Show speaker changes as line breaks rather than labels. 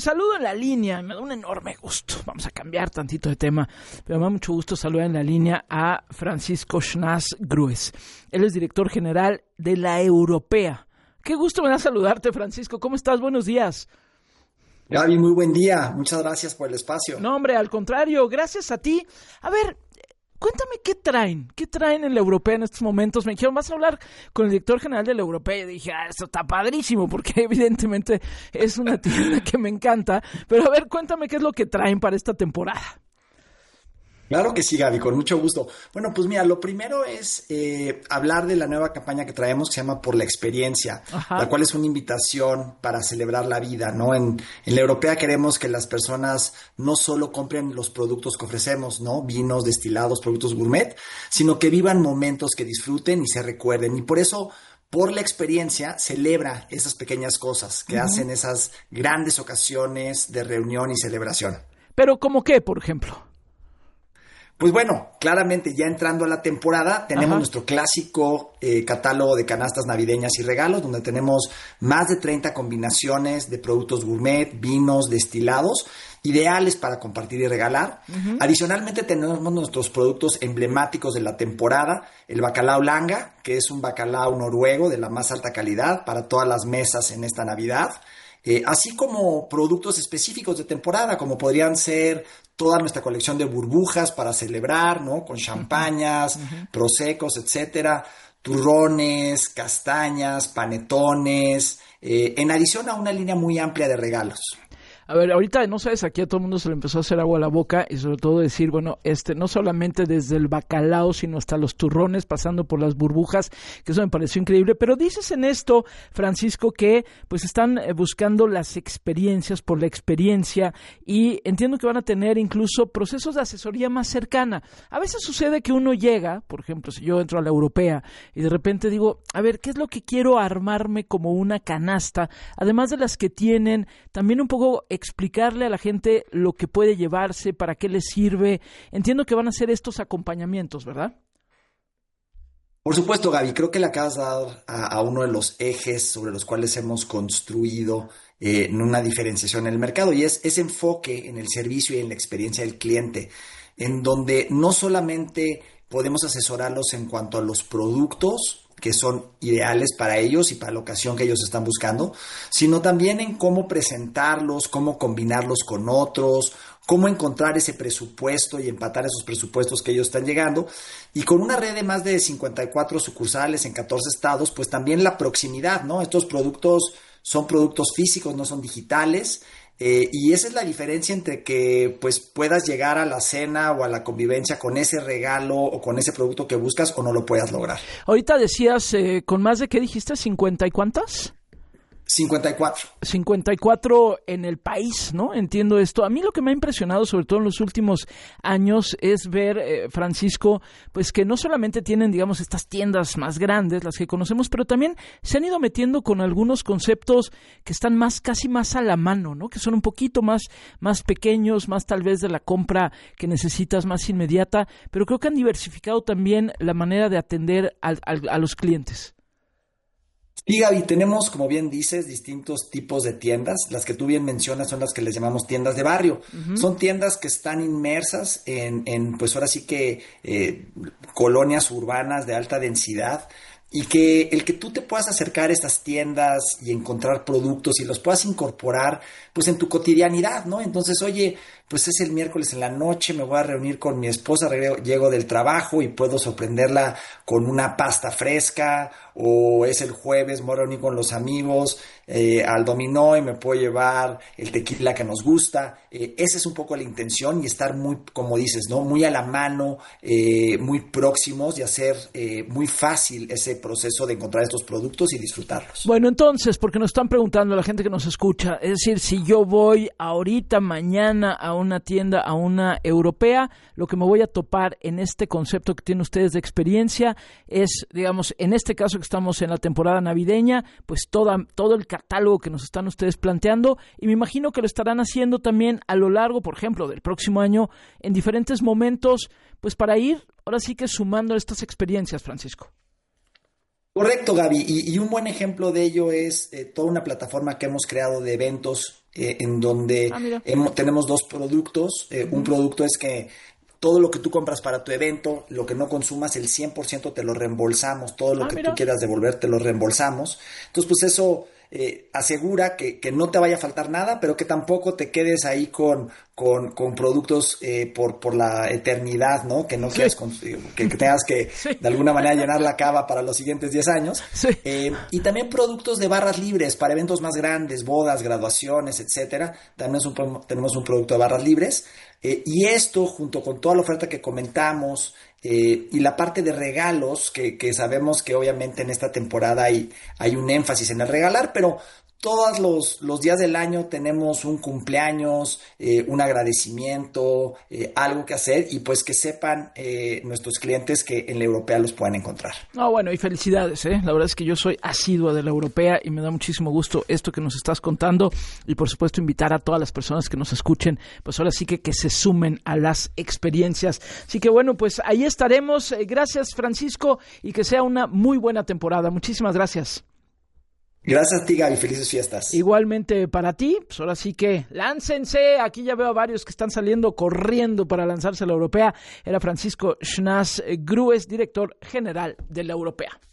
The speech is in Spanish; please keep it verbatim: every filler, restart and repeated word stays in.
saludo en la línea, me da un enorme gusto. Vamos a cambiar tantito de tema, pero me da mucho gusto saludar en la línea a Francisco Schnaz Gruez. Él es director general de la Europea. Qué gusto me da saludarte, Francisco. ¿Cómo estás? Buenos días.
Gaby, muy buen día. Muchas gracias por el espacio.
No, hombre, al contrario, gracias a ti. A ver, cuéntame qué traen, qué traen en la Europea en estos momentos. Me dijeron, vas a hablar con el director general de la Europea. Y dije, ah, esto está padrísimo, porque evidentemente es una tienda que me encanta. Pero a ver, cuéntame qué es lo que traen para esta temporada.
Claro que sí, Gaby, con mucho gusto. Bueno, pues mira, lo primero es eh, hablar de la nueva campaña que traemos que se llama Por la Experiencia, Ajá. la cual es una invitación para celebrar la vida, ¿no? En, en la Europea queremos que las personas no solo compren los productos que ofrecemos, ¿no? Vinos, destilados, productos gourmet, sino que vivan momentos que disfruten y se recuerden. Y por eso, Por la Experiencia celebra esas pequeñas cosas que uh-huh. hacen esas grandes ocasiones de reunión y celebración.
¿Pero cómo qué, por ejemplo?
Pues bueno, claramente ya entrando a la temporada tenemos Ajá. nuestro clásico eh, catálogo de canastas navideñas y regalos, donde tenemos más de treinta combinaciones de productos gourmet, vinos, destilados, ideales para compartir y regalar. Uh-huh. Adicionalmente tenemos nuestros productos emblemáticos de la temporada, el bacalao Langa, que es un bacalao noruego de la más alta calidad para todas las mesas en esta Navidad. Eh, así como productos específicos de temporada, como podrían ser toda nuestra colección de burbujas para celebrar, ¿no? Con champañas, uh-huh. prosecos, etcétera, turrones, castañas, panetones, eh, en adición a una línea muy amplia de regalos.
A ver, ahorita, no sabes, aquí a todo el mundo se le empezó a hacer agua a la boca y sobre todo decir, bueno, este, no solamente desde el bacalao, sino hasta los turrones, pasando por las burbujas, que eso me pareció increíble. Pero dices en esto, Francisco, que pues están buscando las experiencias por la experiencia y entiendo que van a tener incluso procesos de asesoría más cercana. A veces sucede que uno llega, por ejemplo, si yo entro a la Europea y de repente digo, a ver, ¿qué es lo que quiero armarme como una canasta? Además de las que tienen, también un poco explicarle a la gente lo que puede llevarse, para qué les sirve. Entiendo que van a hacer estos acompañamientos, ¿verdad?
Por supuesto, Gaby. Creo que le acabas de dar a, a uno de los ejes sobre los cuales hemos construido eh, una diferenciación en el mercado, y es ese enfoque en el servicio y en la experiencia del cliente, en donde no solamente podemos asesorarlos en cuanto a los productos que son ideales para ellos y para la ocasión que ellos están buscando, sino también en cómo presentarlos, cómo combinarlos con otros, cómo encontrar ese presupuesto y empatar esos presupuestos que ellos están llegando. Y con una red de más de cincuenta y cuatro sucursales en catorce estados, pues también la proximidad, ¿no? Estos productos son productos físicos, no son digitales. Eh, y esa es la diferencia entre que pues puedas llegar a la cena o a la convivencia con ese regalo o con ese producto que buscas o no lo puedas lograr.
Ahorita decías, eh, ¿con más de qué dijiste? ¿cincuenta y cuántas?
cincuenta y cuatro.
cincuenta y cuatro en el país, ¿no? Entiendo esto. A mí lo que me ha impresionado, sobre todo en los últimos años, es ver, eh, Francisco, pues que no solamente tienen, digamos, estas tiendas más grandes, las que conocemos, pero también se han ido metiendo con algunos conceptos que están más, casi más a la mano, ¿no? Que son un poquito más, más pequeños, más tal vez de la compra que necesitas más inmediata, pero creo que han diversificado también la manera de atender a, a, a los clientes.
Sí, Gaby, tenemos, como bien dices, distintos tipos de tiendas. Las que tú bien mencionas son las que les llamamos tiendas de barrio. Uh-huh. Son tiendas que están inmersas en, en pues ahora sí que eh, colonias urbanas de alta densidad, y que el que tú te puedas acercar a estas tiendas y encontrar productos y los puedas incorporar pues en tu cotidianidad, ¿no? Entonces, oye, pues es el miércoles en la noche, me voy a reunir con mi esposa, llego del trabajo y puedo sorprenderla con una pasta fresca, o es el jueves, me voy a reunir con los amigos eh, al dominó y me puedo llevar el tequila que nos gusta. Eh, esa es un poco la intención, y estar muy, como dices, ¿no? Muy a la mano, eh, muy próximos, y hacer eh, muy fácil ese proceso de encontrar estos productos y disfrutarlos.
Bueno, entonces, porque nos están preguntando la gente que nos escucha, es decir, si yo voy ahorita, mañana a una tienda, a una europea, lo que me voy a topar en este concepto que tienen ustedes de experiencia es, digamos, en este caso que estamos en la temporada navideña, pues toda, todo el catálogo que nos están ustedes planteando, y me imagino que lo estarán haciendo también a lo largo, por ejemplo, del próximo año, en diferentes momentos, pues para ir, ahora sí que sumando estas experiencias, Francisco.
Correcto, Gaby. Y, y un buen ejemplo de ello es eh, toda una plataforma que hemos creado de eventos eh, en donde
Ah, mira.
hemos, tenemos dos productos. Eh, uh-huh. Un producto es que todo lo que tú compras para tu evento, lo que no consumas, el cien por ciento te lo reembolsamos. Todo lo
Ah,
que
mira.
tú quieras devolver, te lo reembolsamos. Entonces, pues eso eh, asegura que, que no te vaya a faltar nada, pero que tampoco te quedes ahí con, con, con productos eh, por, por la eternidad, ¿no? Que no
Sí.
quieras, con, que, que tengas que sí. de alguna manera llenar la cava para los siguientes diez años.
Sí.
Eh, y también productos de barras libres para eventos más grandes, bodas, graduaciones, etcétera. También es un, tenemos un producto de barras libres. Eh, y esto, junto con toda la oferta que comentamos eh, y la parte de regalos, que, que sabemos que obviamente en esta temporada hay, hay un énfasis en el regalar, pero todos los, los días del año tenemos un cumpleaños, eh, un agradecimiento, eh, algo que hacer y pues que sepan eh, nuestros clientes que en la Europea los pueden encontrar.
No, bueno, y felicidades, ¿eh? La verdad es que yo soy asidua de la Europea y me da muchísimo gusto esto que nos estás contando y por supuesto invitar a todas las personas que nos escuchen, pues ahora sí que, que se sumen a las experiencias. Así que bueno, pues ahí estaremos. Gracias, Francisco, y que sea una muy buena temporada. Muchísimas gracias.
Gracias a ti, Gaby. Felices fiestas.
Igualmente para ti, pues ahora sí que láncense. Aquí ya veo a varios que están saliendo corriendo para lanzarse a la Europea. Era Francisco Schnaas Grues, director general de la Europea.